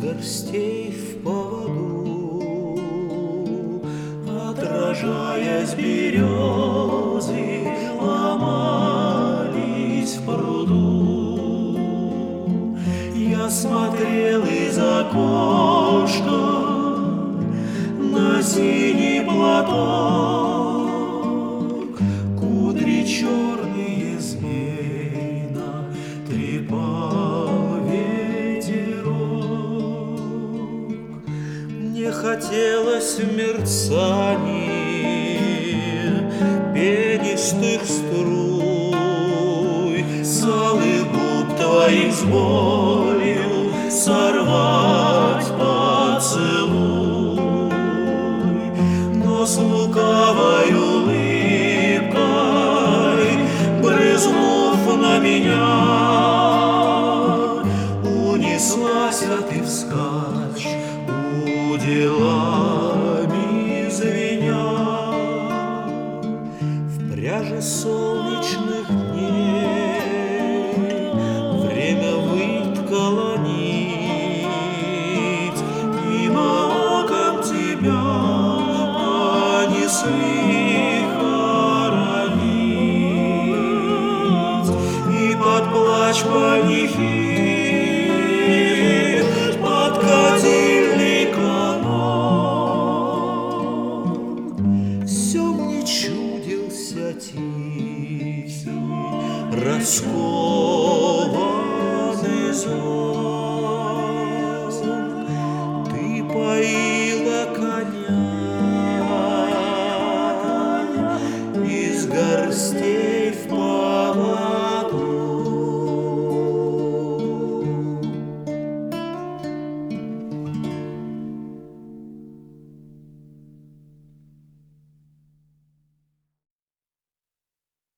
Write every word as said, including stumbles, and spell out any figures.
горстей в поводу, отражаясь, березы ломались в пруду. Я смотрел из окошка на синий платок, кудри черные змейно трепал ветерок. Мне хотелось в мерцании пенистых струй с алых губ твоих с болью сорвать поцелуй, но с лукавой улыбкой, брызнув на меня, унеслась, а ты вскачь, уделами звеня. В пряже солнца